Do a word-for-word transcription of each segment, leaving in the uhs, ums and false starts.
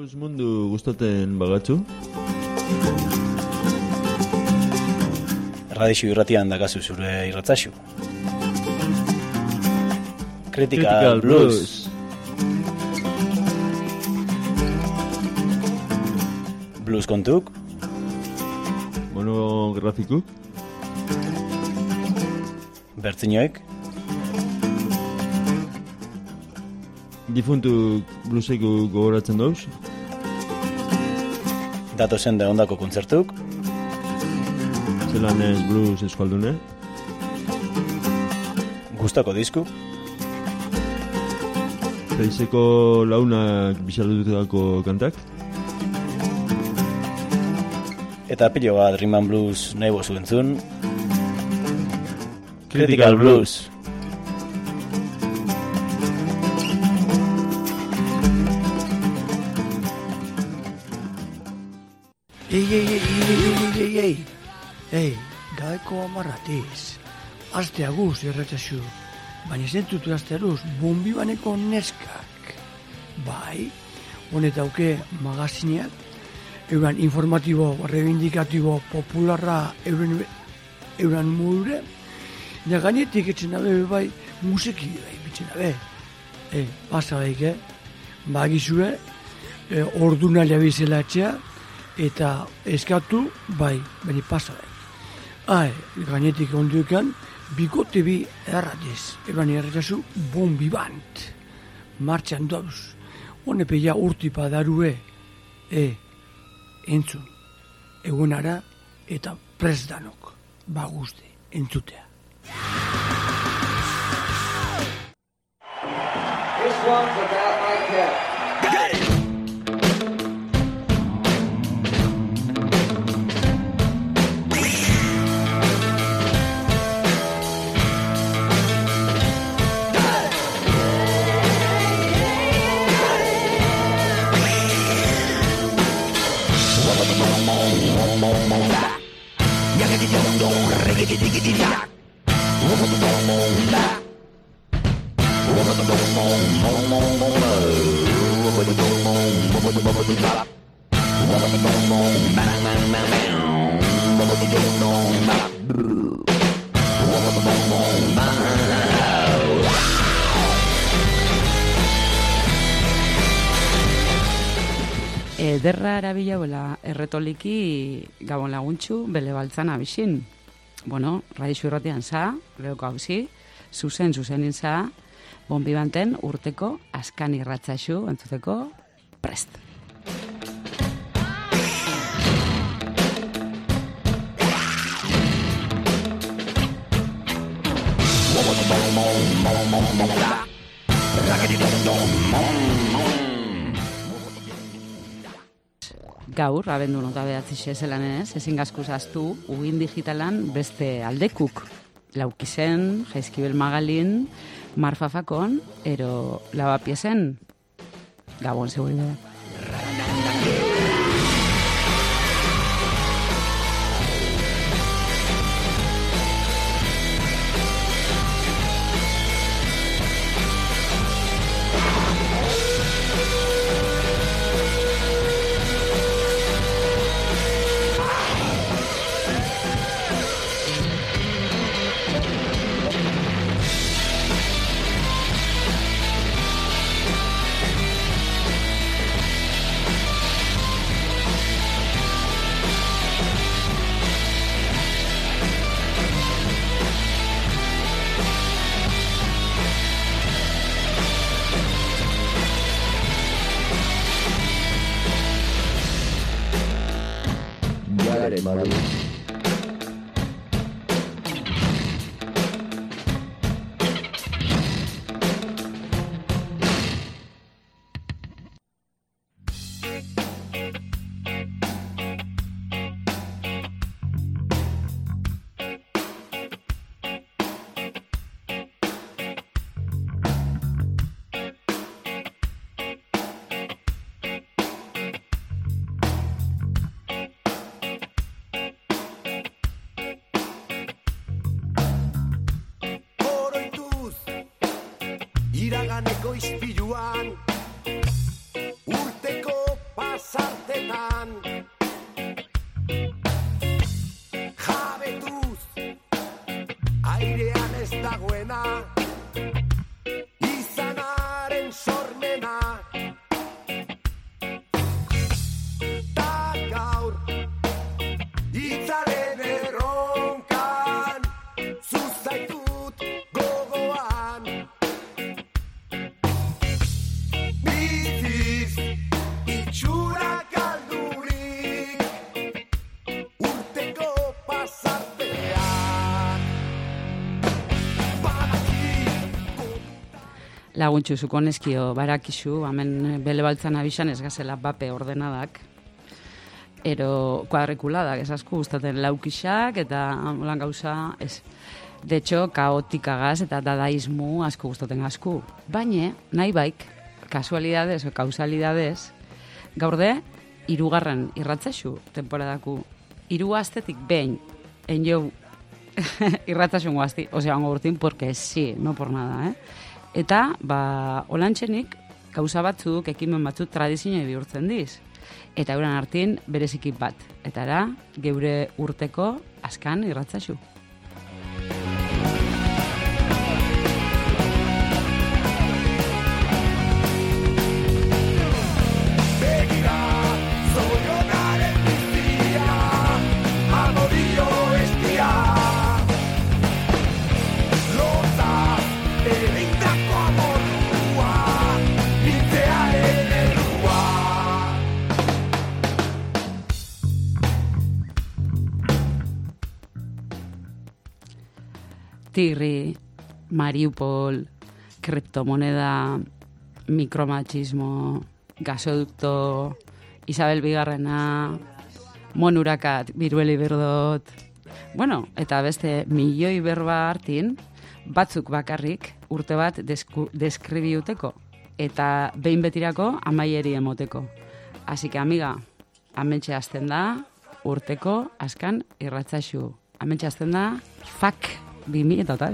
Blues mundu gustaten bagatzu. Radixu irratian dakazu zure irratzaxu. Critical, Critical Blues. Blues. Blues kontuk. Monografikuk. Bertzinoek. Difuntu blueseko gogoratzen dauz. Datozen de ondako kontzertuk. Zelan ez blues eskualdune. Gustako disku. Feizeko launak bisalututako kantak. Eta pilo bat Rhythm and Blues nahi bozu entzun. Critical Critical Blues. Ei, ei, ei, ei, ei, ei, ei, ei, gaeko amarratiz. Aste aguz erretzazu, baina zentutu aste aruz, bombi baneko neskak. Bai, honetauke magazineak, euran informatibo, reivindikatibo, popularra, euren, euran modure, da gainetik etxen dabe, bai, musiki, bai, bitzen dabe. E, pasa daik, eh? Bagizue, e, orduna labizela etxea, eta eskatu, bai, baina pasa daik. Ai, gainetik onduekan, bikote bi erratiz, eban erretazu bombi bant. Martxan dauz, honepeia urtipa darue, e, entzun, egunara eta presdanok, baguzte, entzutea. This one's about my cat. Ederra erabilauela erretoliki gabon laguntxu bele baltzan abixin. Bueno, radixu irratian za, lehoko hauzi, zuzen zuzenin za, bombi banten urteko askan irratzaxu entzuteko prest. Gaur, abendu nota behatzi zelan ez, ezin gazkuz aztu, ugin digitalan beste aldekuk. Laukizen, Jaizkibel Magalin, Marfafakon, ero lavapiesen, gabon seguridad. laguntxu zukonezkio barakizu, hemen bele baltzan abisan ez gazela bape ordenadak, ero kuadrikuladak, ez asku, gustaten laukixak, eta holan gauza, ez. De hecho, kaotikagaz eta dadaismu asko gustaten asku. Baina, nahi baik, kasualidades o kausalidades, gaur de, hirugarren irratzaxu temporadaku. Hiru astetik behin, en jo irratzaxun guazti, osea, ongo urtin, porque sí, no por nada, eh? Eta, ba, olantxenik, gauza batzuk, ekimen batzuk tradizioa bihurtzen diz. Eta euren hartin, berezikip bat. Eta era, geure urteko askan irratzaxu. Tigri, Mariupol, kriptomoneda, mikromachismo, gasoducto, Isabel Bigarrena, monurakat, birueli berdot. Bueno, eta beste milioi berba hartin, batzuk bakarrik urte bat desku, deskribiuteko, eta behin betirako amaieri emoteko. Así que, amiga, amentxe hasten da, urteko askan irratzaxu. Amentxe hasten da, fuck! Bimi eta otari.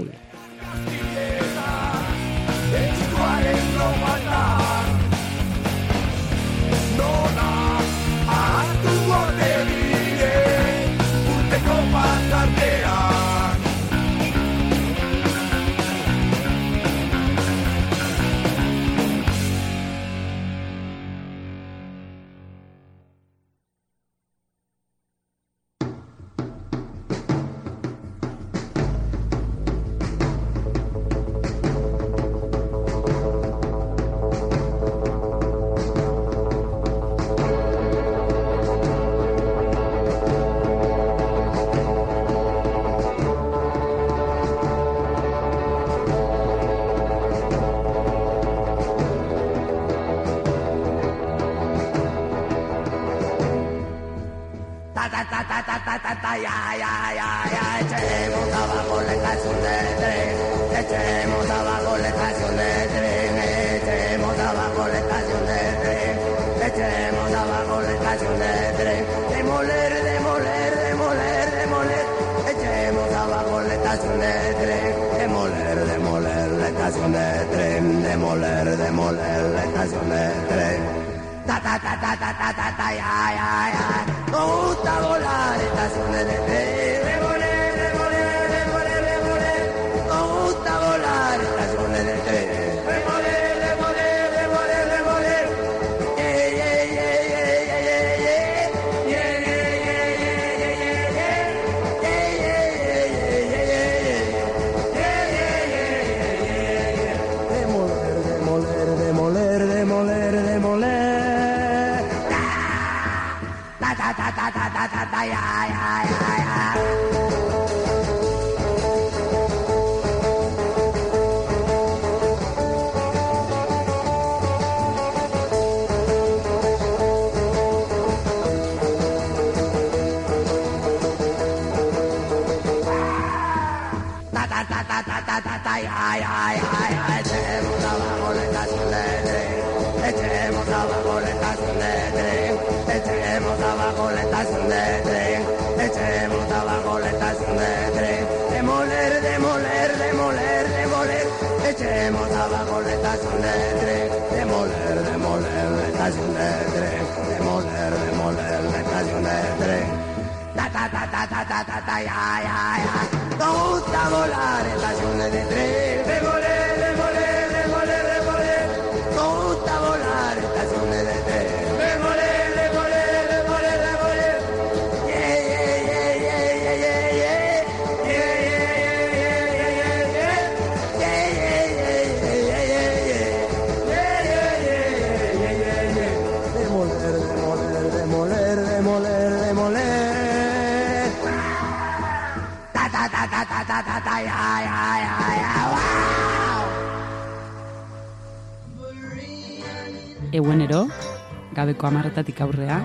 eguenero, gabeko hamarretatik aurrea.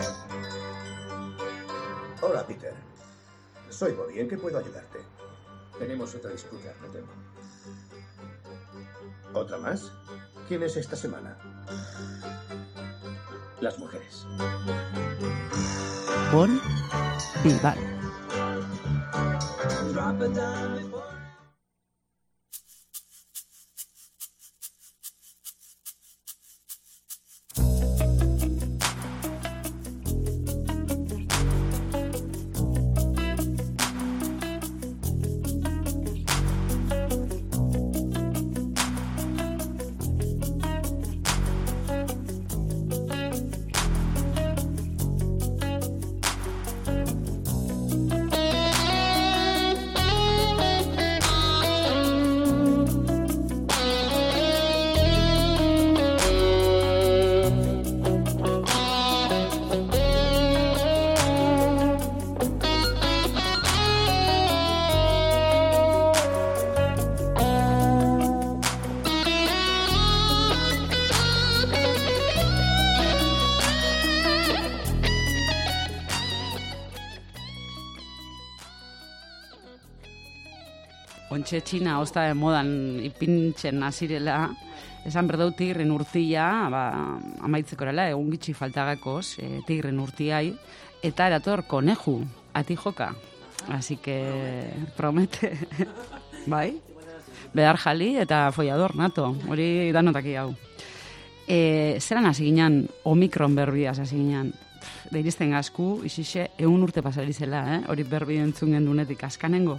Hola, Peter. Soy Bobby. ¿En qué puedo ayudarte? Tenemos otra disputa, no temo. ¿Otra más? ¿Quién es esta semana? Las mujeres. Bon Vivar. Ontxe txina ozta de modan ipintzen nazirela, esan berdau tigren urtia, ba, amaitzekorela, egun gitxi faltagakoz, e, tigren urtiai, eta erator koneju, atijoka. Así que promete, bai? Behar jali eta follador nato, hori danotaki hau. E, zeran hasi ginen, omikron berbiaz hasi ginen, deiristen gazku, isixe, egun urte pasarizela, eh? Hori berbi entzun gendunetik askanengo.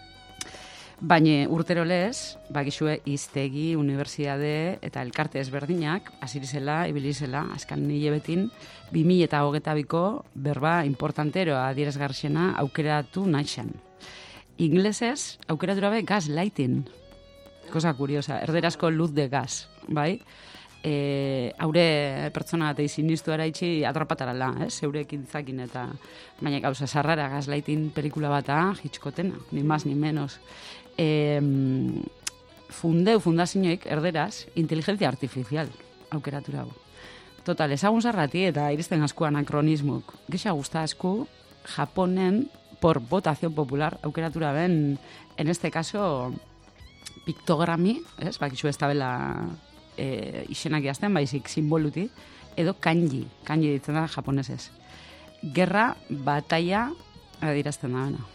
Baina urtero lez, bakizue iztegi, unibertsiade eta elkarte ezberdinak, azirizela, ibilizela, azkan nile betin, bi mila eta hogeta biko berba importanteroa adierazgarxena aukeratu naixen. Inglesez, aukeratu rabe gaslighting. Cosa kuriosa, erderazko luz de gas, bai? E, haure pertsona eta izinistu eraitzi atrapatarala, eh? Zeurekin zakin eta baina gauza sarrara gaslighting pelikula bata, Hitchcockena, ni más ni menos. E, fundeu fundazioik erderaz inteligentzia artifizial aukeratu dago. Total, ezagun zarrati eta iristen asku anakronismuk. Gexa gustazku Japonen por votación popular aukeratu ben, en este caso, pictogrami, ez? Bakizu ez tabela e, izenak jazten, baizik simboluti, edo kanji, kanji ditzen da japonesez. Gerra, bataia, adirazten da bena.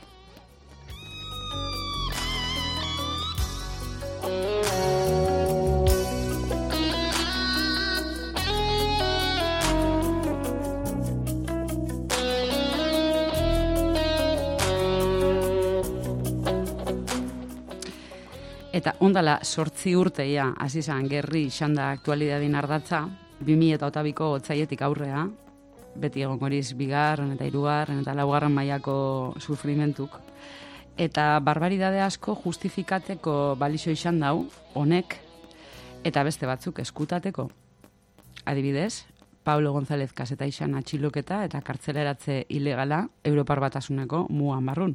Eta ondala sortzi urteia hasi izan gerri xanda aktualidadin ardatza, bi mila eta hogeita otzaietik aurrea, beti egon horiz bigarren eta hirugarren eta laugarren mailako sufrimentuk. Eta barbaridade asko justifikateko balixo izan dau, honek, eta beste batzuk eskutateko. Adibidez, Pablo González kaseta izan atxiloketa eta kartzeleratze ilegala Europar Batasuneko mugan barrun.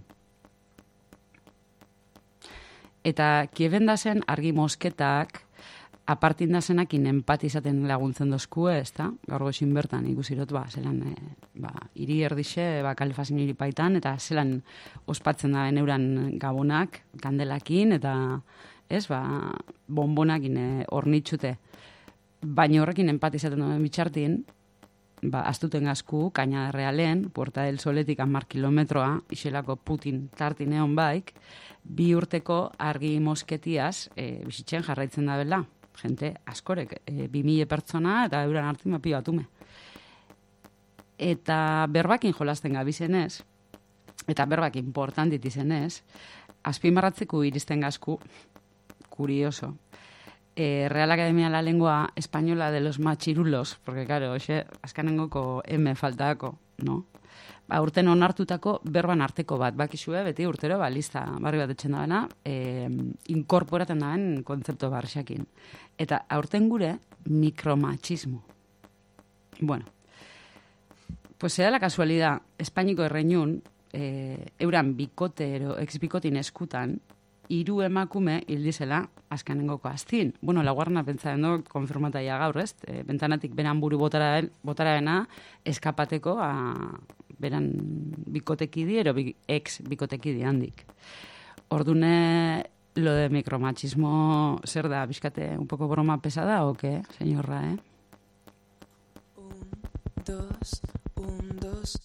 Eta kiebendazen argi mosketak apartindazenakin empatizaten laguntzen dozkue, ez da? Gaur goxin bertan ikusirot, ba, zelan, e, ba, iri erdixe, ba, kalefazin iripaitan, eta zelan ospatzen da neuran gabonak, kandelakin, eta, ez, ba, bonbonakin e, ornitxute. Baina horrekin empatizaten duen bitxartin, ba, astuten gazku, kaina realen, Puerta del Soletik hamar kilometroa, iselako Putin tartin egon baik, bi urteko argi mosketiaz e, bizitzen jarraitzen da bela. Gente askorek, e, bi mila pertsona eta euran hartzen mapi batume. Eta berbakin jolasten gabizenez, eta berbak importantit izenez, azpimarratzeko iristen gazku, kurioso. Eh, Real Academia la Lengua Española de los Machirulos, porque claro, oxe, azkanengoko M faltako, no? Ba, urten onartutako berban arteko bat, bakizue, beti urtero, ba, lista barri bat etxen dabena, e, inkorporaten daben kontzeptu barxakin. Eta aurten gure, mikromachismo. Bueno, pues era la casualidad, Espainiko erreinun, e, euran bikote, ero, ex-bikotin eskutan, hiru emakume hildizela azkenengoko aztin. Bueno, laugarrena pentsaren dut, konfirmataia gaur, ez? E, bentanatik beran buru botara, botara bena, eskapateko a, beran bikotekidi, ero bi, ex bikotekidi handik. Ordune, lo de micromachismo, zer da, bizkate, un poco broma pesada, o qué, señorra, eh? Un, dos, un, dos...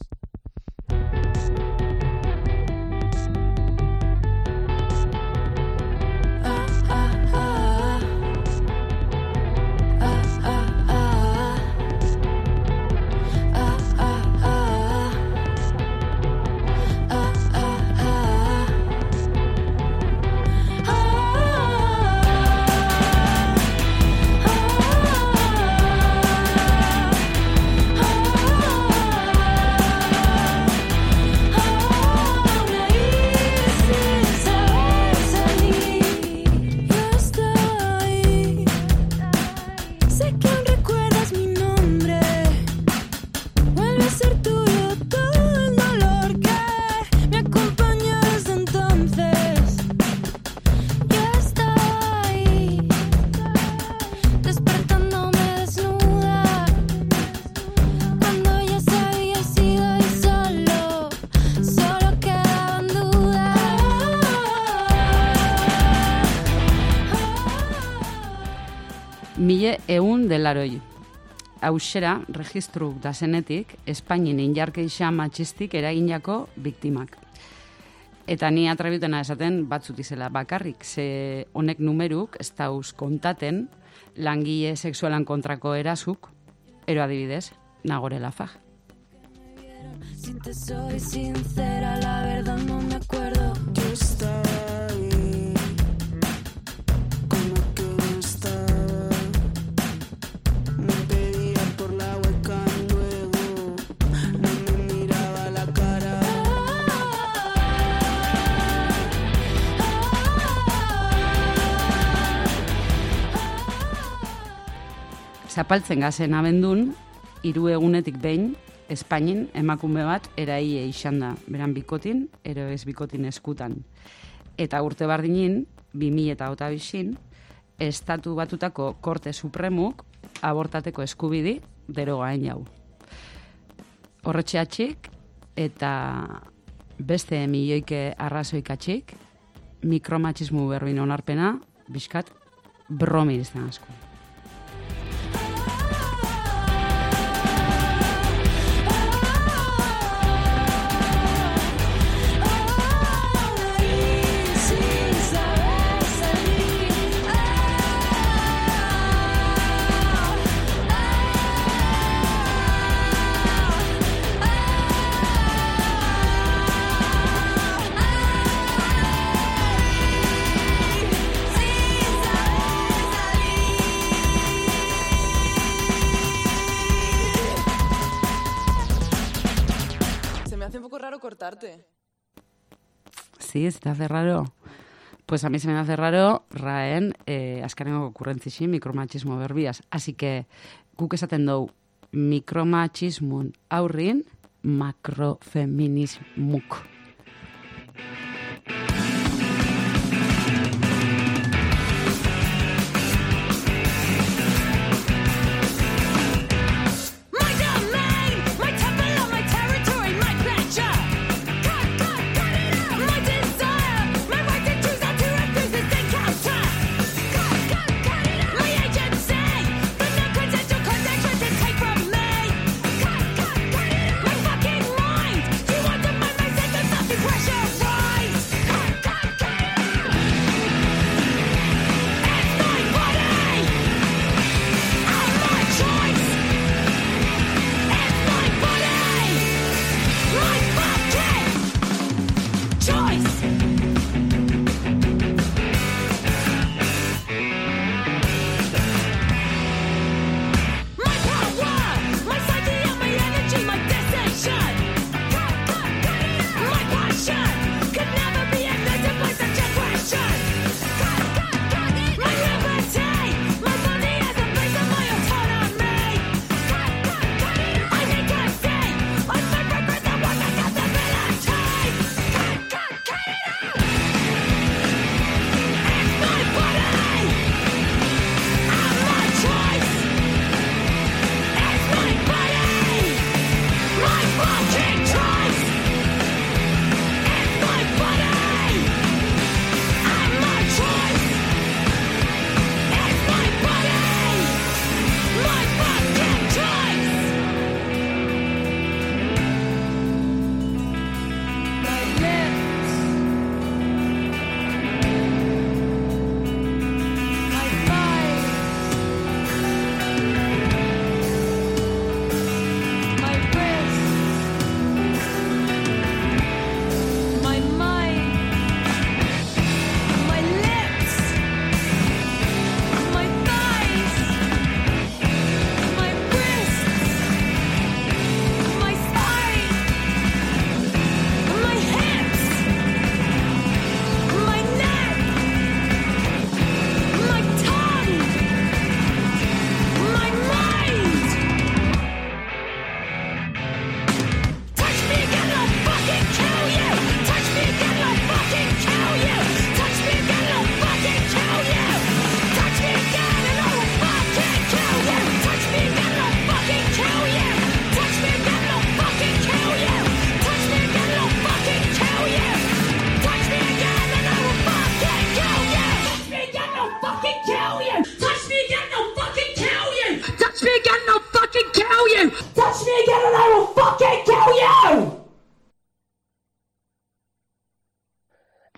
Mile eun delaroi. Hauxera, registruk da zenetik, Espainin injarkeixa matxistik eraginako biktimak. Eta ni atrabitena esaten batzutizela bakarrik, ze honek numeruk ez dauz kontaten langile sexualan kontrako erasuk, ero adibidez, Nagore Lafag. Si te soy sincera, la verdad no me acuerdo. Yo estaba ahí, como que no estaba. Me pedía por la hueca luego, no me miraba la cara. Zapaltzen gazen abendun, hiru egunetik behin, Espainin emakume bat eraile izan da, beran bikotin, ero ez bikotin eskutan. Eta urte bardinin, bi mila eta hogeita bian, Estatu Batutako Korte Supremuk abortateko eskubidi derogaen jau. Horretxeatxik eta beste milioike arrazoikatxik, mikromachismo berbin onarpena, bizkat bromir izan asko. Cortarte. Sí, se te hace raro. Pues a mí se me hace raro raen eh, azkenengo okurrentzixi mikromachismo berbiaz. Así que guk esaten dugu mikromachismun aurrin makrofeminismuk. Mind, you want to mind my sentence.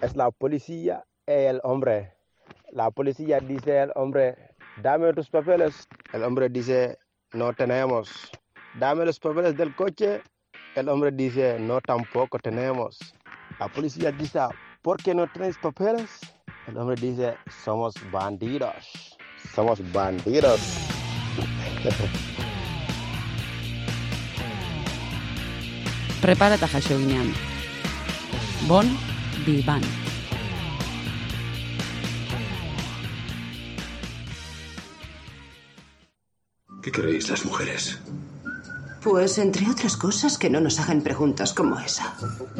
es la policía y el hombre. La policía dice al hombre, dame tus papeles. El hombre dice, no tenemos. Dame los papeles del coche. El hombre dice, no, tampoco tenemos. La policía dice, ¿por qué no tenéis papeles? El hombre dice, somos bandidos. Somos bandidos. Prepara eta jaso ginean. Bon Vivant. ¿Qué queréis las mujeres? Pues entre otras cosas que no nos hagan preguntas como esa.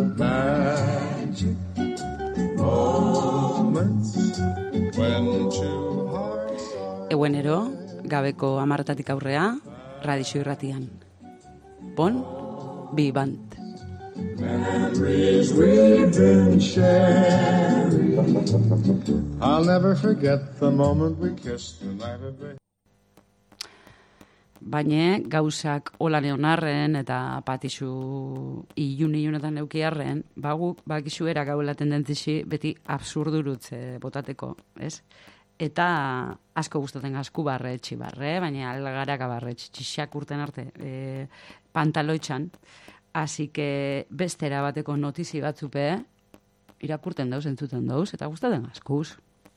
Eguenero, gabeko hamartatik aurrea, Radixo Irratian. Bon Vivant. Memories we've been sharing. I'll never forget the moment we kissed the night of day. Baina gauzak holan eonarren eta patizu ilun-ilunetan neukiarren, baguk bakizu era gaula tendentzisi beti absurdurutze botateko, ez? Eta asko gustaten gasku barre, txibarre, baina algaraka barre, txixak urten arte e, pantaloitxan. Así que bestera bateko notizi batzupe irakurten dauz, entzuten dauz, eta gustaten gaskuz.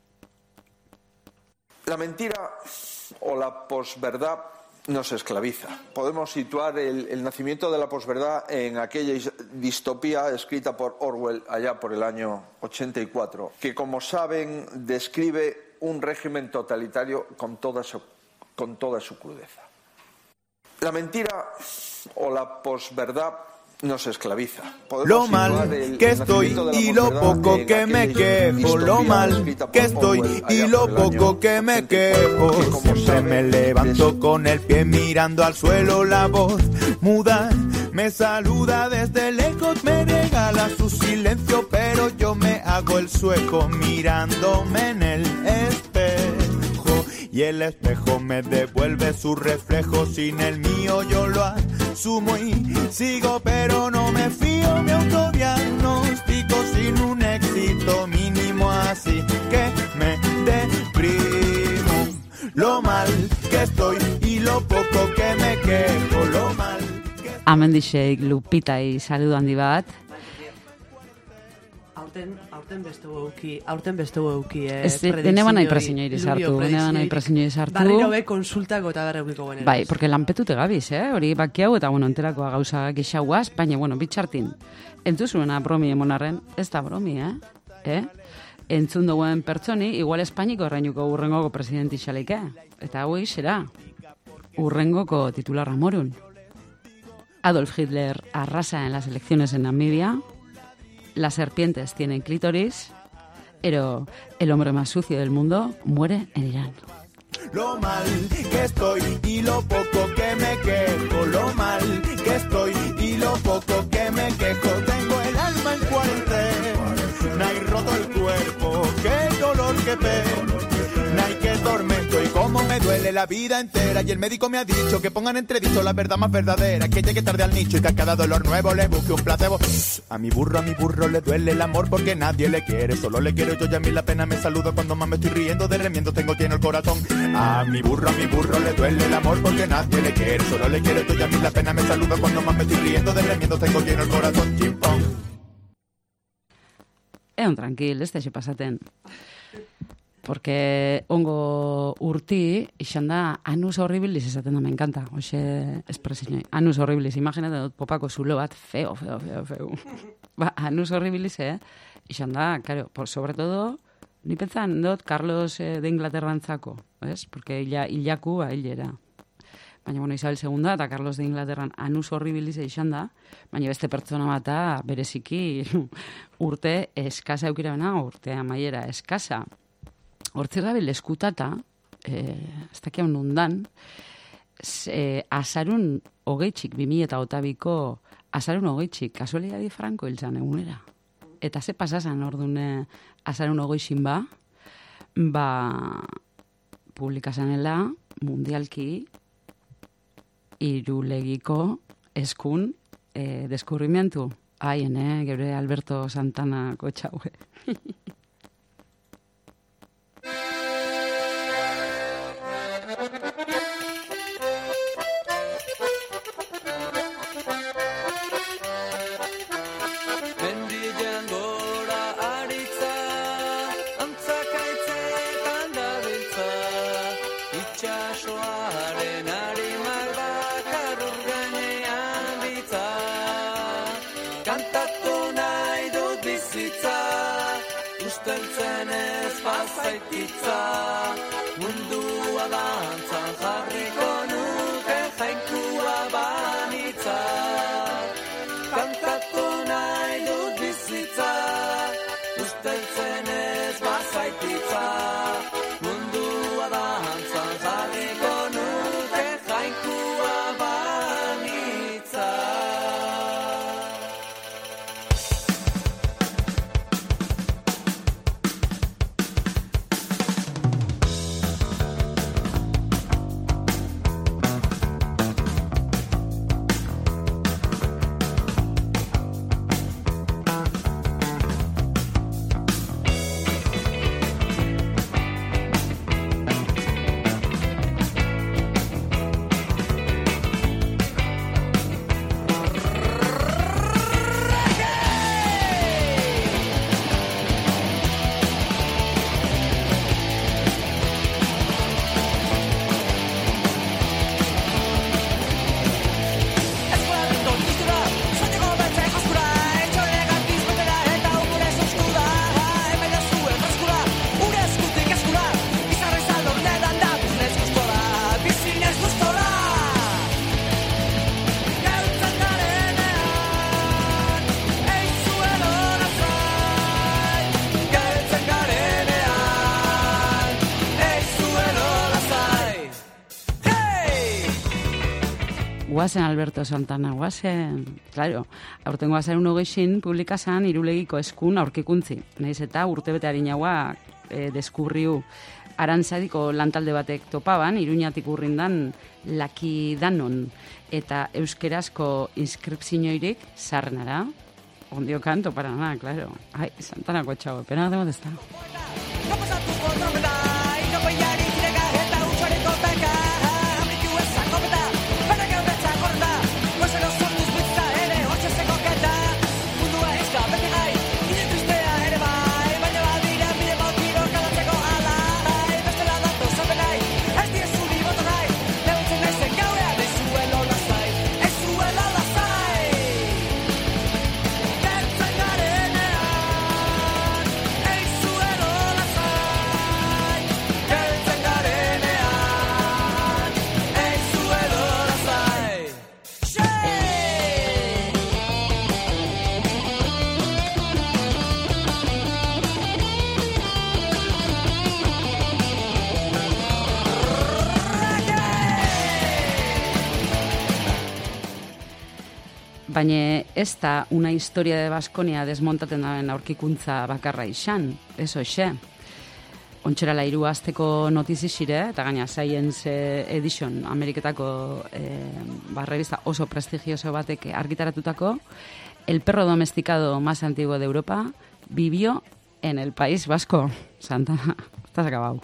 La mentira o la posverdad nos esclaviza. Podemos situar el, el nacimiento de la posverdad en aquella distopía escrita por Orwell allá por el año ochenta y cuatro, que como saben describe un régimen totalitario con toda su, con toda su crudeza. La mentira o la posverdad nos esclaviza. Lo mal el, que estoy y lo poco que me quejo, lo mal que estoy y lo poco que me quejo. Siempre me levanto con el pie mirando al suelo, la voz muda me saluda desde lejos, me regala su silencio, pero yo me hago el sueco mirándome en el espejo. Y el espejo me devuelve su reflejo, sin el mío yo lo asumo y sigo, pero no me fío, me autodiagnostico sin un éxito mínimo, así que me deprimo. Lo mal que estoy y lo poco que me quejo, lo mal que estoy. Amendixeik Lupitai saludo handi bat. Aurten, aurten beste guauki, aurten beste guauki, eh, ez, deneban nahi presiñoiri sartu, deneban nahi presiñoiri sartu. Barriro be konsultako eta berreubiko gueneraz. Bai, porque lanpetute gabiz, eh, hori baki hau eta, bueno, enterakoa gauza gixauaz, baina, bueno, bitxartin, entzuzuena bromi emonarren, ez da bromi, eh, eh? Entzun duen pertsoni, igual Espainiko errainuko urrengoko presidenti xaleike, eta hau será urrengoko titularra morun. Adolf Hitler arrasa en las elecciones en Namibia. Las serpientes tienen clítoris, pero el hombre más sucio del mundo muere en Irán. Lo mal que estoy y lo poco que me quejo, lo mal que estoy y lo poco que me quejo. Tengo el alma en cuarentena y roto el cuerpo, qué dolor, qué pena y qué tormento. Y cómo me duele la vida entera. Y el médico me ha dicho que pongan entredicho la verdad más verdadera, que llegue tarde al nicho y que a cada dolor nuevo le busque un placebo. A mi burro, a mi burro le duele el amor porque nadie le quiere, solo le quiero yo y a mí la pena me saludo cuando más me estoy riendo de remiendo tengo lleno el corazón. A mi burro, a mi burro le duele el amor porque nadie le quiere, solo le quiero yo y a mí la pena me saludo cuando más me estoy riendo de remiendo tengo lleno el corazón. Chimpón. Egon tranquil, ez da xe pasaten. Porque ongo urti, izan da, anus horribilis esaten da, me encanta, hoxe espresinoi. Anus horribilis, imagínate dut popako zulo bat, feo, feo, feo, feo. Ba, anus horribilis, eh? Izan da, claro, por, sobre todo, ni pensan dut Carlos eh, de Inglaterrantzako, ¿ves? Porque illa, illaku, ba, illera. Baina, bueno, Isabel segunda eta Carlos de Inglaterran anus horribilis izan da, baina beste pertsona bata bereziki urte eskasa eukira bena, urte amaiera eskasa. Hortzirrabil eskutata, eh, ez dakiaun nundan, eh, azarun hogeitxik, bimila eta otabiko, azarun hogeitxik, kasualidadi franko hiltzan egunera. Eta ze pasasan ordune azarun hogeitxin ba, ba, publikazanela, mundialki, irulegiko eskun eh, deskurrimientu Haien, eh, geure Alberto Santana kotxaue. Zaititza, mundua dantzan jarriko nuke jainkua banitza. Kantatu nahi dut bizitza, usteltzen ez bazaititza. Mundua dantzan jarriko nuke jainkua banitza. Guazen Alberto Santana, guazen. Claro, aurtengo azarun hogeixin publikazan irulegiko eskun aurkikuntzi. Nahiz eta urtebete harinagoa e, deskurriu arantzadiko lantalde batek topaban, Iruñatik urrindan Laki Danon. Eta euskerazko inskripzioirik zarrenara. Ondio kanto para nada, claro. Ai, Santanako txau, pena demo dezta. Baina ez da una historia de Baskonia desmontaten daben aurkikuntza bakarra izan, ez hoxe. Ontxera lairu azteko notizixire, eta gaina Science Edition Ameriketako eh, barrerista oso prestigioso batek argitaratutako, el perro domesticado más antiguo de Europa vivió en el País Vasco. Santana, estás acabado.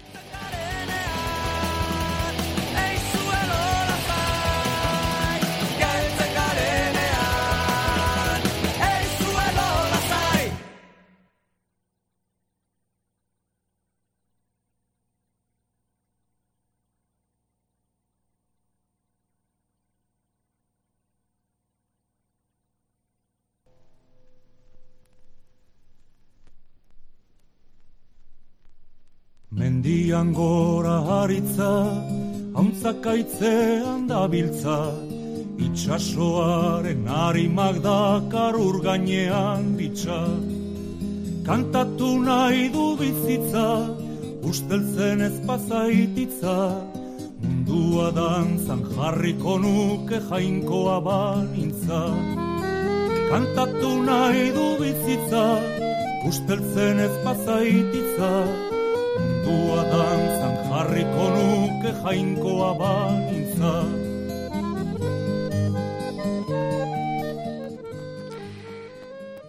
Mendian gora haritza, hauntzakaitzean dabiltza, itxasoaren harimak dakar ur gainean ditza. Kantatu nahi du bizitza, usteltzen ez pazaititza, mundua dantzan jarriko nuke jainkoa banintza. Kantatu nahi du bizitza, usteltzen ez pazaititza, mundua dantzan jarriko nuke jainkoa banintza.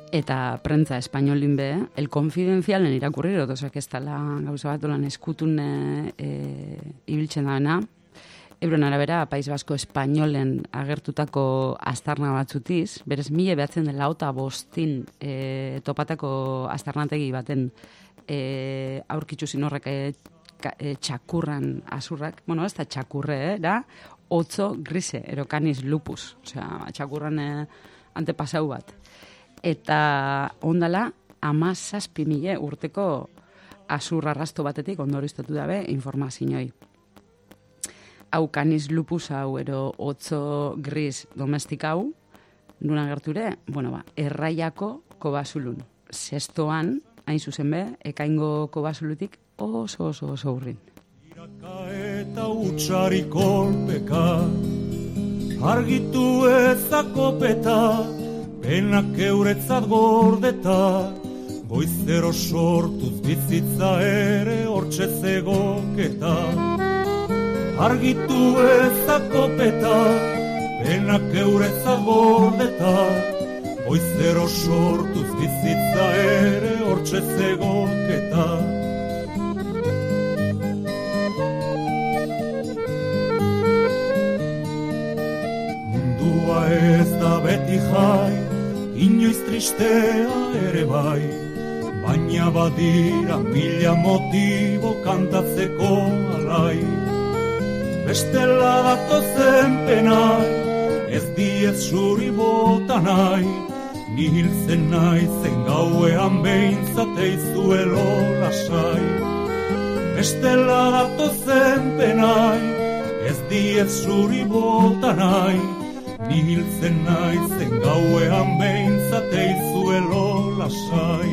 Eta prentza espainolin be, el confidencialen irakurri dut, ozak ez dela gauza bat dolan eskutun e, e, ibiltzen daena. Euren arabera, País Basko espainolen agertutako aztarna batzutiz, berez mile behatzen dela eta bostin e, topatako aztarnategi baten e, aurkitzu zinorrek e, e, txakurran azurrak, bueno, ez da txakurre, eh, da, otzo grise, erokaniz lupus, osea, txakurran e, antepasau bat. Eta ondala, amazazpi mile urteko azur arrasto batetik ondoriztatu dabe informazioi. Hau kaniz lupus hau, ero otzo gris domestik hau, nuna gerture, bueno ba, erraiako kobasulun. Zestoan, hain zuzen be, ekaingo kobasulutik oso oso oso urrin. Eta utxari kolpeka, argitu ezakopeta, penak euretzat gordeta, goizero sortuz bizitza ere hortxe zegoketa. Argitu ezakopeta, penak euretzat gordeta, goizero sortuz bizitza ere hortxe zegoketa. Mundua ez da beti jai, inoiz tristea ere bai, baina badira mila motibo kantatzeko alai. Bestela datozen penai, ez diez zuri bota nahi, ni hiltzen naizen gauean behintzat eizuelo lasai. Bestela datozen penai, ez diez zuri bota nahi, ni hiltzen naizen gauean behintzat eizuelo lasai.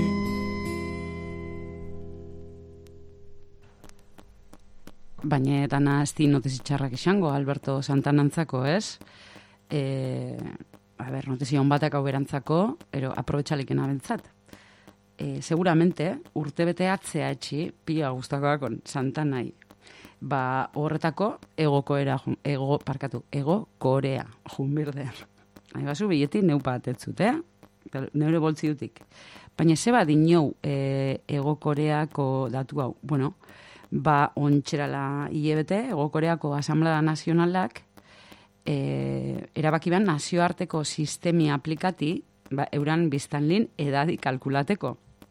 Baina eta nahazti notezi txarrak izango, Alberto Santanantzako, ez? E, a ber, notezi hon batak hau berantzako, ero aprobetxaliken abentzat. E, seguramente, urte bete atzea etxi, pila guztakoakon, Santanai, ba horretako ego korea, ego, parkatu, ego korea, junbirder. Nahi basu, bileti neupa atetzut, eh? Neure boltzi dutik. Baina zeba dinou e, ego koreako datu hau, bueno, ba ontxerala hilebete, Ego Koreako Asamblea Nazionalak e, erabaki ben nazioarteko sistemi aplikati ba, euran biztanlin edadi kalkulateko.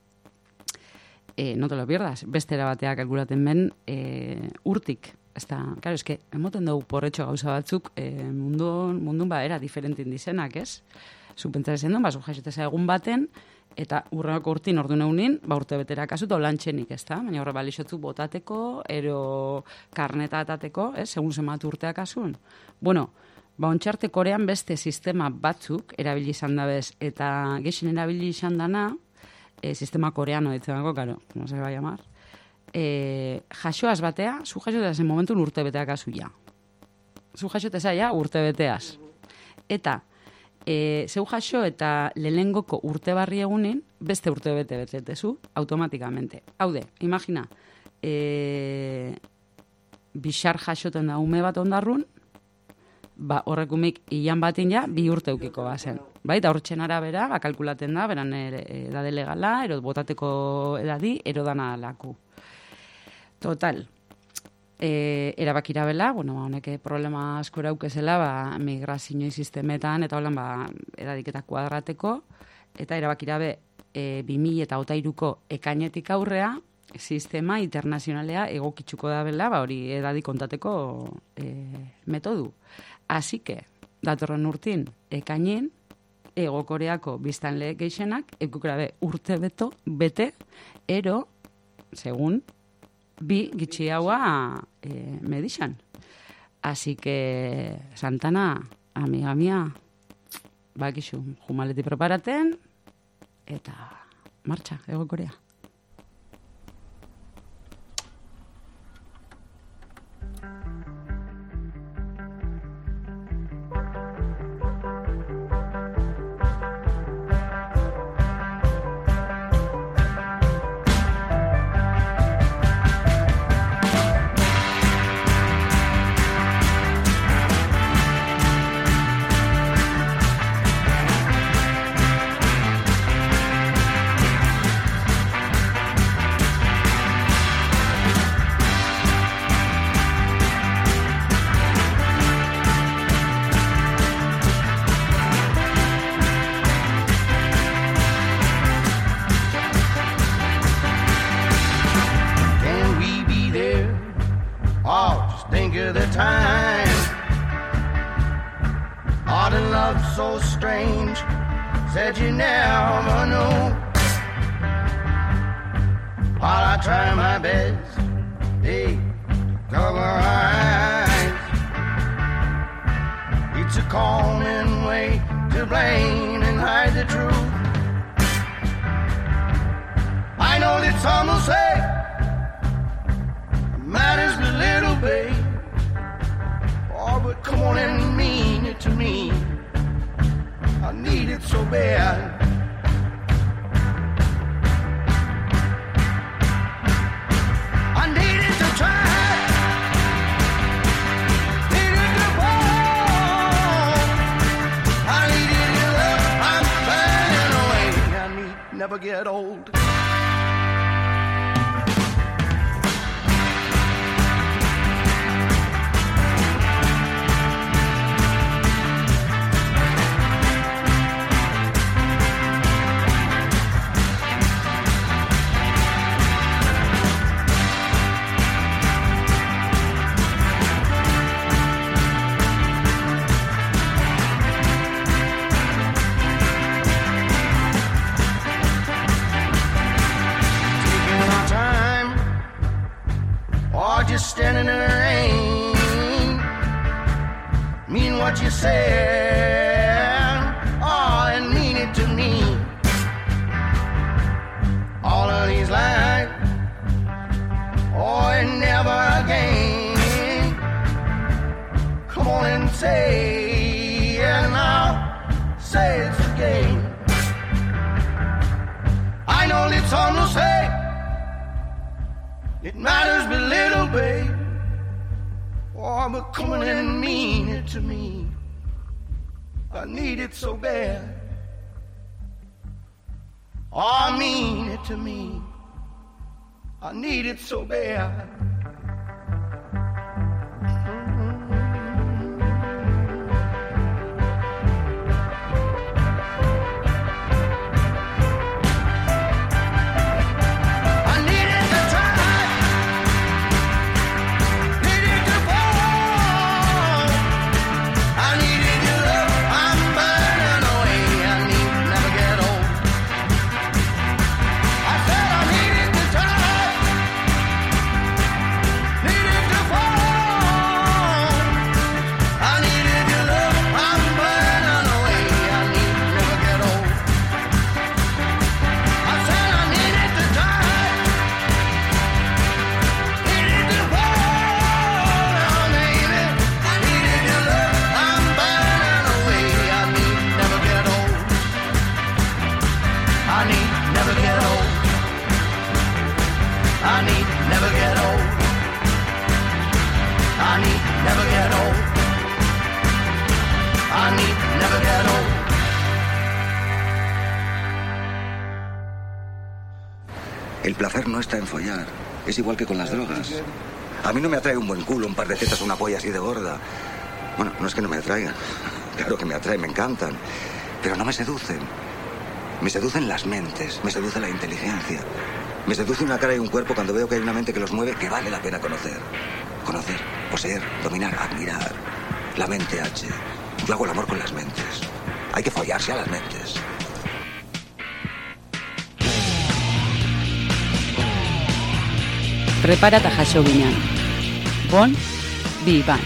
E, no te lo pierdas, beste erabatea kalkulaten ben e, urtik. Ez da, claro, eske, emoten dugu porretxo gauza batzuk e, mundun, mundun ba era diferentin dizenak, ez? Zupentzaren duen, ba, zuhaixeteza egun baten, eta urrenako urtin ordu neunin, ba urte betera kasut olantxenik, ez da? Baina horre balixotzu botateko, ero karneta atateko, ez? Segun zemat urteak asun. Bueno, ba ontxarte Korean beste sistema batzuk erabili izan dabez, eta geixen erabili izan dana, e, sistema koreano ditzen dago, karo, no se va a llamar, e, jasoaz batea, zu jasoteaz en momentun urte beteak asuia. Zu jasoteza ja urte beteaz. Eta, E, zeu jaso eta lehenengoko urte barri egunin, beste urte bete betetezu, automatikamente. Haude, imagina, e, bixar jasoten da ume bat ondarrun, ba, horrekumik hilan batin ja, bi urte eukiko bazen. Bai, eta hortxen arabera, ba, kalkulaten da, beran edade legala, ero botateko edadi, ero dana laku. Total. E, erabakira bela, bueno, ba, honeke problema asko eraukezela, ba, migrazioi sistemetan, eta holan, ba, edadiketa kuadrateko, eta erabakira be, e, bi mila eta otairuko ekainetik aurrea, sistema internazionalea egokitzuko da bela, ba, hori edadi kontateko e, metodu. Así que, datorren urtin, ekainen, Ego Koreako biztanle geixenak, ekukera be, urte beto, bete, ero, segun, bi gitxi haua e, medixan. Así que, Santana, amiga mia, bakixu, jumaleti preparaten, eta martxa, Ego Korea. time. Art and love so strange, said you never know. While I try my best, hey, cover eyes. It's a common way to blame and hide the truth. I know that some will say matters but little, babe. Oh, but come on and mean it to me. I need it so bad. I need it to try. Need it to fall. I need it to love. I'm burning away. I need never get old. Just standing in the rain, mean what you said, oh, and mean it to me. All of these lies, oh, and never again. Come on and say, and I'll say it again. I know that some will say it matters but little, babe. Oh, but come on and mean it to me. I need it so bad. Oh, mean it to me. I need it so bad. El placer no está en follar. Es igual que con las drogas. A mí no me atrae un buen culo, un par de tetas o una polla así de gorda. Bueno, no es que no me atraigan. Claro que me atraen, me encantan. Pero no me seducen. Me seducen las mentes, me seduce la inteligencia. Me seduce una cara y un cuerpo cuando veo que hay una mente que los mueve que vale la pena conocer. Conocer, poseer, dominar, admirar. La mente H. Yo hago el amor con las mentes. Hay que follarse a las mentes. Prepara eta jaso ginean. Bon, bi, ban.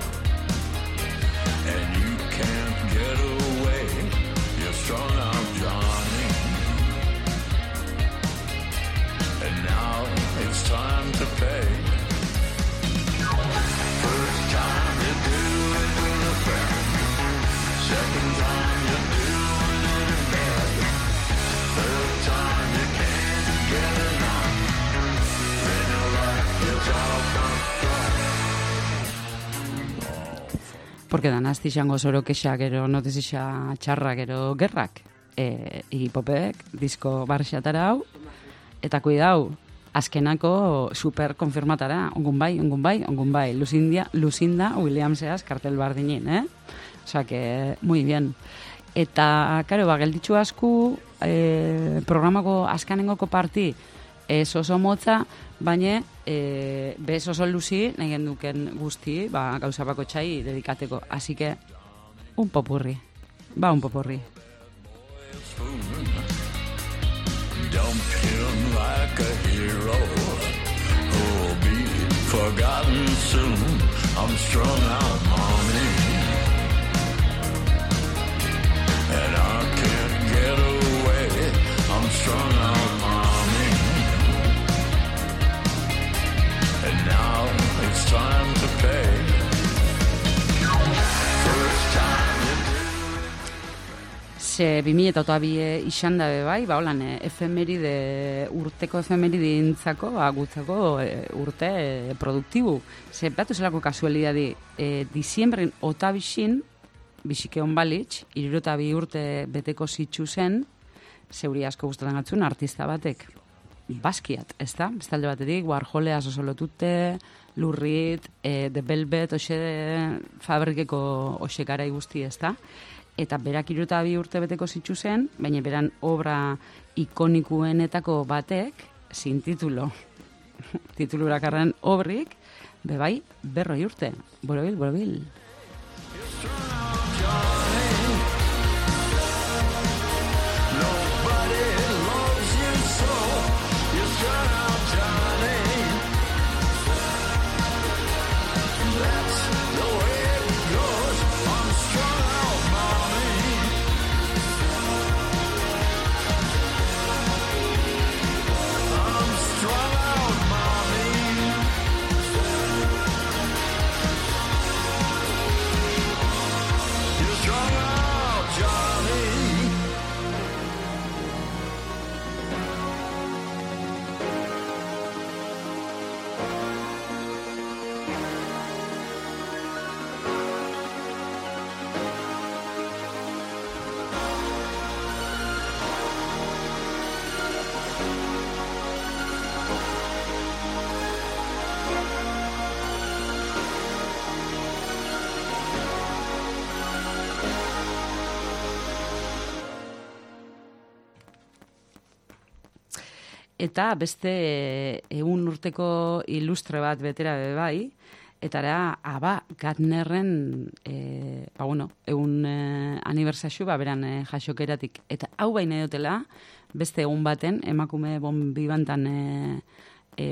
strung out. pay. First time you do it in a fair. Second time you do it in bed. Third time you can't get enough. Then your life gets all fucked up. Porque danazti izango zoro kexa, gero notizixa txarra, gero gerrak. E, Igipopek, disko barxatara hau, eta kuidau, azkenako super konfirmatara, ongun bai, ongun bai, ongun bai, Lucinda, Lucinda Williamseaz kartel bardinin, eh? Osa que, muy bien. Eta, karo, ba, gelditxu asku, eh, programako azkanengoko parti, ez oso motza, baina e, bez oso luzi, nahi genduken guzti, ba, gauza bako txai dedikateko. Así que, un popurri. Ba, un popurri. Dump him like a hero who'll be forgotten soon. I'm strung out, mommy, and I can't get away. I'm strung out, mommy, and now it's time to pay. First time you Ze bi mila eta bi izan dabe bai, ba holan efemeride, urteko efemeride intzako, ba, gutzako e, urte e, produktibu. Ze batu zelako kasualidadi, e, diziembren ota bixin, bisike hon balitz, irurota bi urte beteko zitsu zen, zeuri asko gustatzen gatzun, artista batek. Baskiat, ez da? Bestalde batetik, Warholea sosolotute, Lurrit, e, The Velvet, oxe fabrikeko oxe gara guzti, ez da? Eta berak hirurogeita bi urte beteko zitsu zen, baina beran obra ikonikuenetako batek, sin titulo, titulurakarren obrik, bebai, berroi urte. Borobil, borobil. Eta beste egun urteko ilustre bat betera be bai, eta era Aba Gardnerren e, ba bueno, egun e, aniversazio ba beran e, jasokeratik. Eta hau baina dutela, beste egun baten emakume bombi bantan e, e,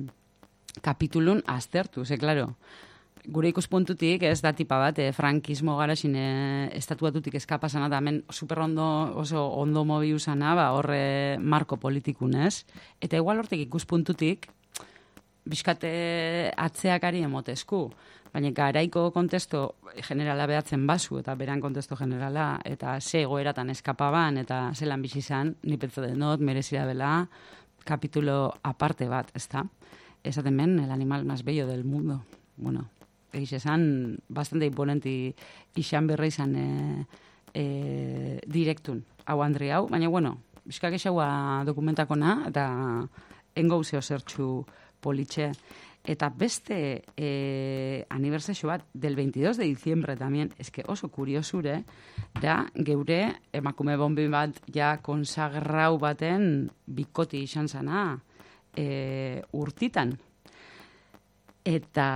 kapitulun aztertu, ze klaro. Gure ikuspuntutik ez da tipa bat, eh, frankismo garaxin eh, estatuatutik eskapasana da hemen super ondo, oso ondo mobi usana, ba, horre marko politikun, ez? Eta igual hortek ikuspuntutik, bizkate atzeakari emotezku, baina garaiko kontesto generala behatzen basu, eta beran kontesto generala, eta ze egoeratan eskapaban, eta zelan bizi izan, ni pentsa denot, merezira bela, kapitulo aparte bat, ez da? Esaten ben, el animal más bello del mundo. Bueno, egiz esan, bastante imponenti izan berra izan e, e, direktun, hau Andri hau, baina, bueno, bizkak esaua dokumentakona, eta engau zeo zertxu politxe. Eta beste eh, aniversazio bat del veintidós de diciembre también, es que oso kuriosure, da geure emakume bombi bat ja konsagrau baten bikoti izan zana eh, urtitan. Eta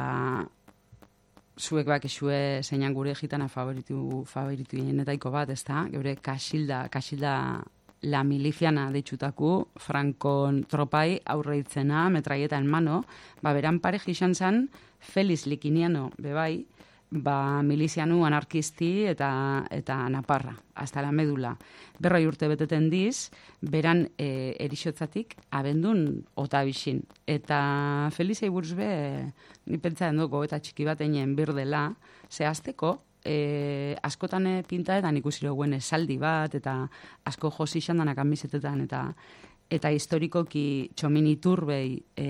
zuek bak esue zeinan gure gitana favoritu, favoritu inetaiko bat, ez da? Geure Kasilda, Kasilda la miliziana deitxutaku, Frankon tropai aurreitzena, metraieta en mano, ba, beran pareji izan zan, Feliz Likiniano, bebai, ba, milizianu, anarkisti eta eta naparra, hasta la medula. Berroi urte beteten diz, beran e, erixotzatik abendun ota bixin. Eta Felizei buruz be, ni pentsaren dugu eta txiki bat einen birdela, zehazteko, e, askotan pintaetan ikusi duguen esaldi bat, eta asko josi xandanak amizetetan, eta eta historikoki Txomin Iturbei e,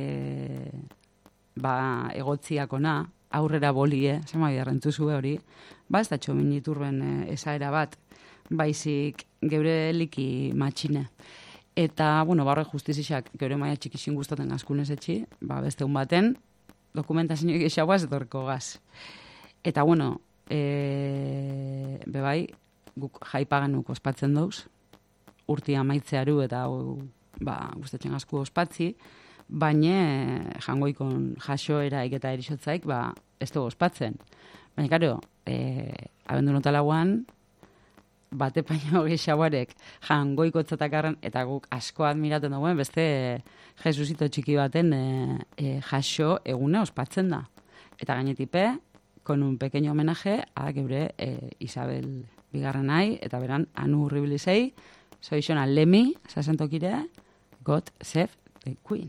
ba, egotziakona, aurrera bolie, zema bidarrentuzu hori, ba ez da Txomin Iturben e, esaera bat, baizik geure liki matxine. Eta, bueno, barre justizixak geure maia txikixin gustaten askunez etxi, ba beste un baten, dokumentazio egixagoaz etorko gaz. Eta, bueno, e, bebai, guk jaipaganuk ospatzen dauz, urtia maitzearu eta ba, gustatzen asku ospatzi, baina jangoikon jasoeraik eta erixotzaik, ba, ez dugu ospatzen. Baina, karo, e, abendu notalauan, bate paino gexabarek jangoikotzatakarren, eta guk asko admiraten duguen, beste Jesusito txiki baten e, e, jaso egune ospatzen da. Eta gainetipe, con un pequeño homenaje a geure e, Isabel Bigarrenai, eta beran Anu Urribilizei, soixona Lemi, sasentokire, God Save the Queen.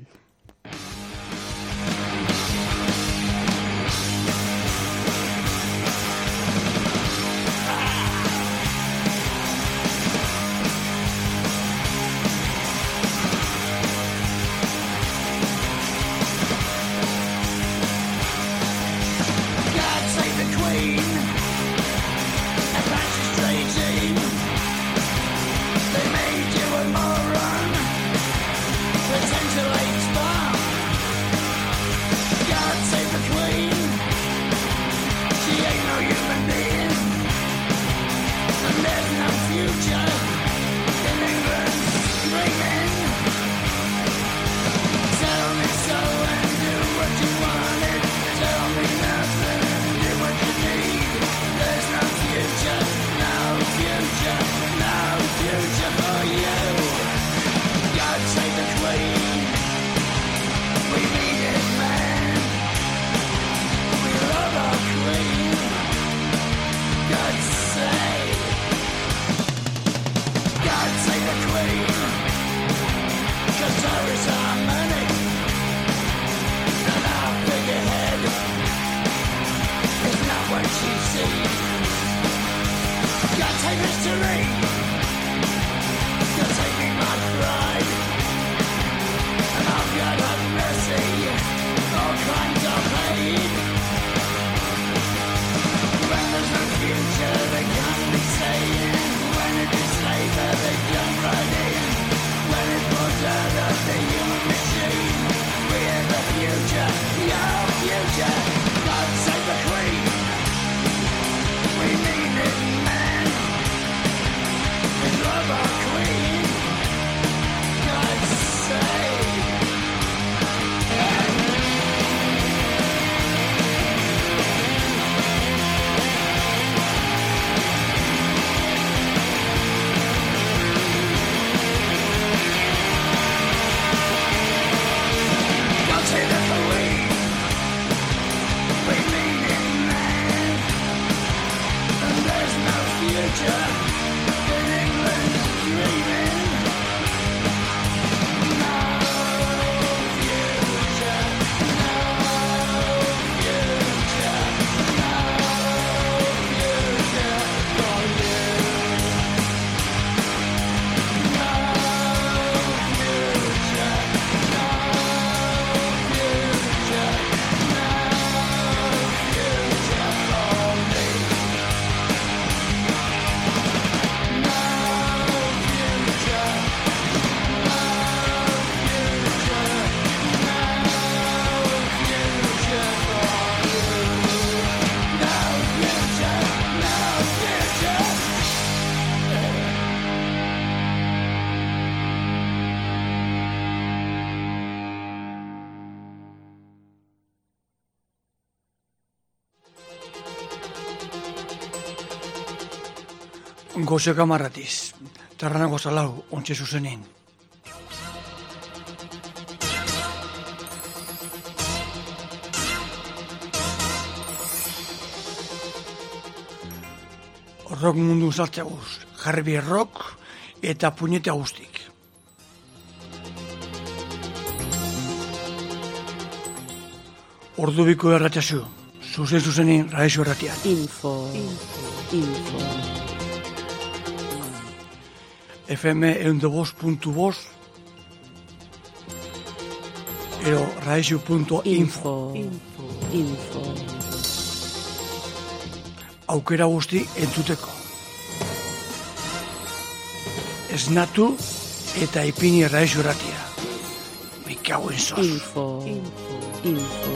Goze kamarratiz, tarranago zalau, ontxe zuzenin. rock mundu saltzeguz, jarbi rock eta puñete guztik. Ordubiko erratxasu, zuzen zuzenin Raixo erratian. Info, info. F M ehundu bost puntu bost ero raixo puntu info. Info, info. Aukera guzti entzuteko. Esnatu eta ipini Raixo erratia. Me cago en sos. Info, info, info.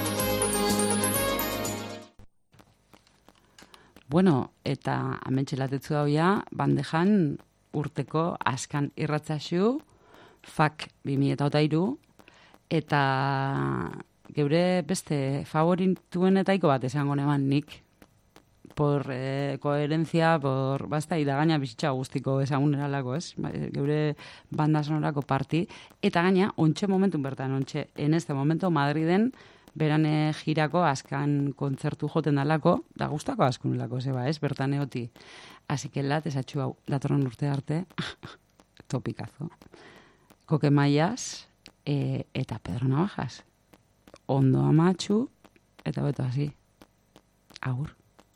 Bueno, eta amentxelatetzu hau ja, bandejan urteko askan irratzaxu, fak bi mila eta hiru, eta geure beste favorituen-etaiko bat esango neban nik, por eh, koherentzia, por basta ida gaina bizitza guztiko esaguneralako, ez? Geure banda sonorako parti, eta gaina, ontxe momentu bertan, ontxe, en este momento Madriden berane girako askan kontzertu joten dalako, da gustako askunelako, zeba, ez? Bertan eoti. Así que lat esatxu hau, datorren urte arte, topikazo. Koke Maias e, eta Pedro Navajas. Ondo amatxu, eta beto hasi. Agur.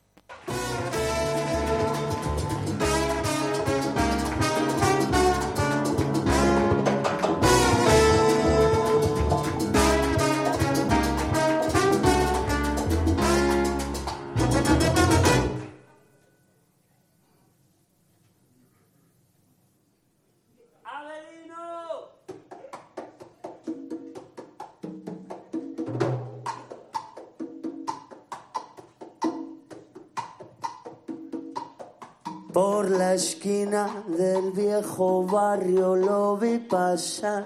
Por la esquina del viejo barrio lo vi pasar,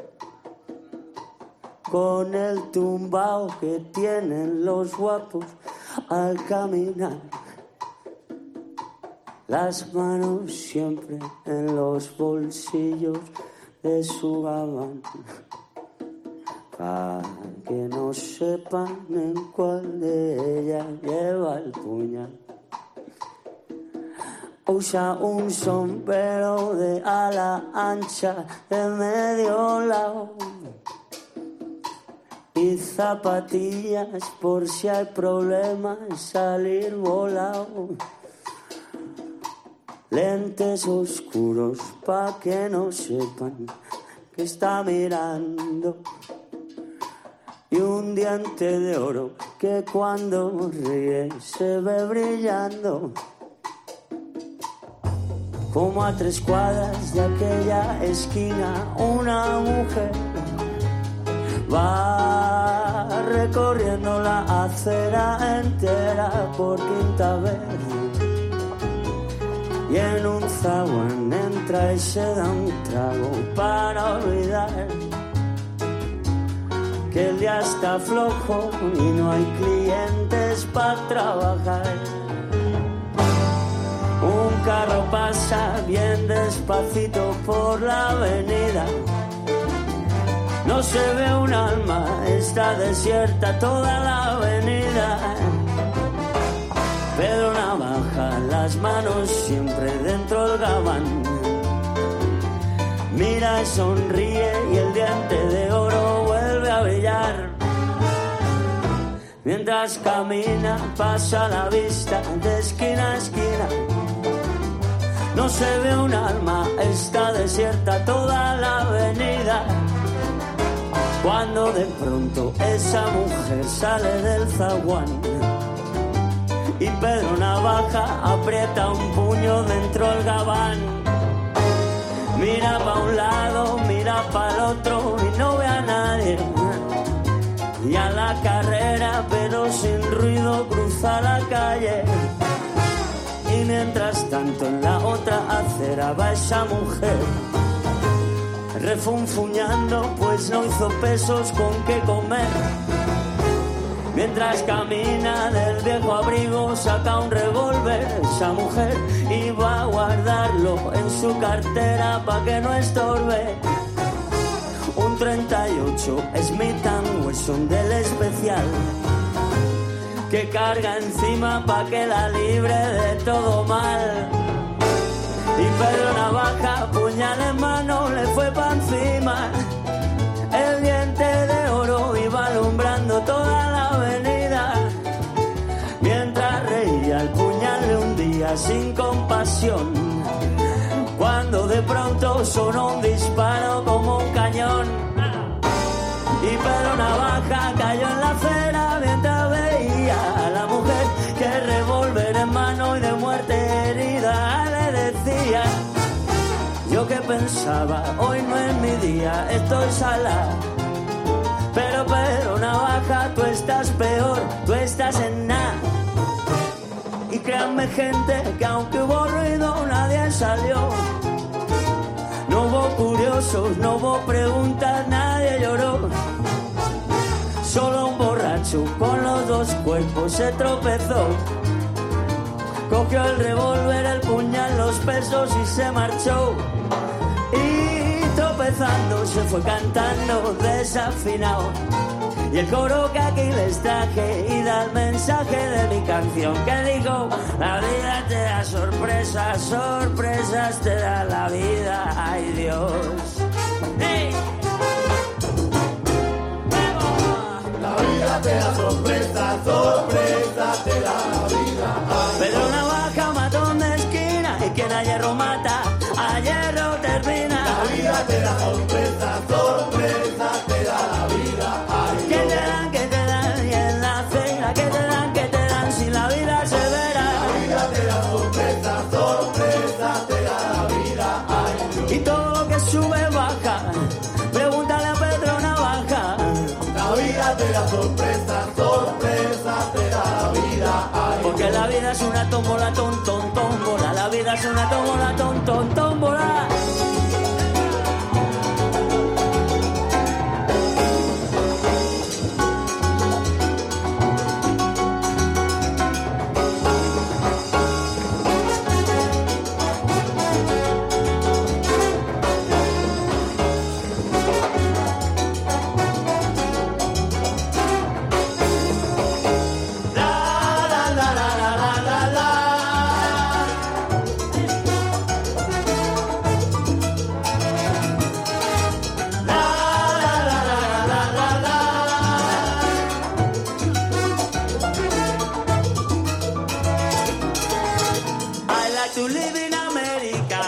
con el tumbao que tienen los guapos al caminar, las manos siempre en los bolsillos de su gabán, para que no sepan en cuál de ellas lleva el puñal. Usa un sombrero de ala ancha de medio lado y zapatillas por si hay problemas salir volado. Lentes oscuros pa' que no sepan que está mirando y un diente de oro que cuando ríe se ve brillando. Como a tres cuadras de aquella esquina una mujer va recorriendo la acera entera por quinta vez, y en un zaguán entra y se da un trago para olvidar que el día está flojo y no hay clientes para trabajar. Un carro pasa bien despacito por la avenida, no se ve un alma, está desierta toda la avenida. Pedro Navaja, las manos siempre dentro del gabán, mira y sonríe y el diente de oro vuelve a brillar. Mientras camina pasa la vista de esquina a esquina, no se ve un alma, está desierta toda la avenida. Cuando de pronto esa mujer sale del zaguán y Pedro Navaja aprieta un puño dentro del gabán. Mira pa' un lado, mira pa' el otro y no ve a nadie. Y a la carrera, pero sin ruido, cruza la calle. Y mientras tanto en la otra acera va esa mujer, refunfuñando pues no hizo pesos con qué comer. Mientras camina del viejo abrigo saca un revólver esa mujer y va a guardarlo en su cartera pa' que no estorbe. Un treinta y ocho Smith and Wesson del especial que carga encima pa' que la libre de todo mal. Y Pedro Navaja, puñal en mano, le fue pa' encima. El diente de oro iba alumbrando toda la avenida. Mientras reía, el puñal le hundía sin compasión. Cuando de pronto sonó un disparo como un cañón. Y Pedro Navaja cayó en la acera mientras veía a la mujer que revólver en mano y de muerte herida le decía: yo que pensaba, hoy no es mi día, estoy sala. Pero Pedro Navaja, tú estás peor, tú estás en nada. Y créanme gente que aunque hubo ruido nadie salió. No hubo curiosos, no hubo preguntas, nadie lloró. Solo un borracho con los dos cuerpos se tropezó. Cogió el revólver, el puñal, los pesos y se marchó. Y tropezando se fue cantando desafinado. Y el coro que aquí les traje y da el mensaje de mi canción que digo: la vida te da sorpresas, sorpresas te da la vida, ay Dios. ¡Hey! La vida te da sorpresas, sorpresas te da la vida, ay Pedro Navaja, matón de esquina, y quien a hierro mata, a hierro termina. La vida te da sorpresas, sorpresas te da la vida, ay ¿Qué te dan, qué te dan? Y en la cena, ¿qué te dan, qué te dan? Si la vida se verá. La vida te da sorpresas, sorpresas te da la vida, ay Dios. Y todo lo que sube baja, pregúntale a Pedro Navaja. La vida te da sorpresas, sorpresas te da la vida, ay Dios. Porque la vida es una tómbola, ton, ton, tómbola. La vida es una tómbola, ton, ton, tómbola. To live in America.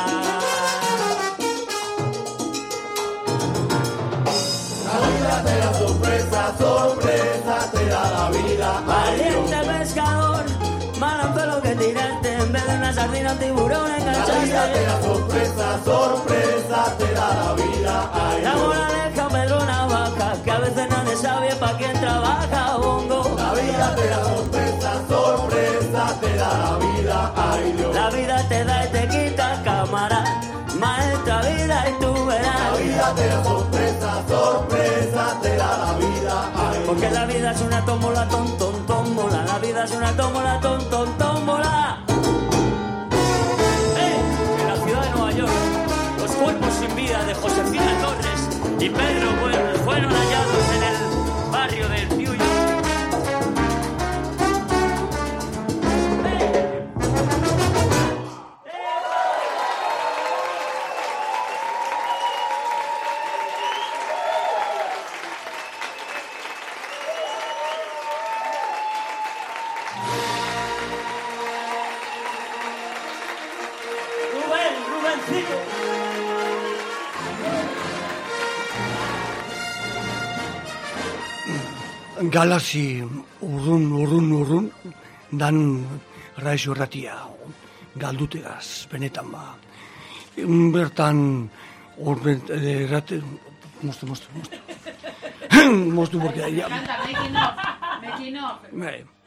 La vida te da sorpresa, sorpresa te da la vida. Valiente pescador, mal lo que tiraste. En vez de una sardina, un tiburón enganchaste. La vida te da sorpresa, sorpresa te da la vida. Ay, la moraleja, Pedro Navaja, que a veces nadie sabe pa' quién trabaja, bongo. La vida te da sorpresa, sorpresa te da la vida. Ay, Dios. La vida te da y te quita, cámara. Maestra vida y tú verás. La vida te da sorpresa, sorpresa te da la vida. Ay, porque la vida es una tómbola, ton, ton, tómbola. La vida es una tómbola, ton, ton, tómbola. ¡Eh! En la ciudad de Nueva York, los cuerpos sin vida de Josefina Torres y Pedro Bueno fueron hallados en el barrio del New York. Galaxi urrun, urrun, urrun, dan Raixo Irratia, galdutegaz, benetan ba. Bertan, orben, errate, moztu, moztu, moztu. Moztu, porque ya... Canta, making off, making off. Bai.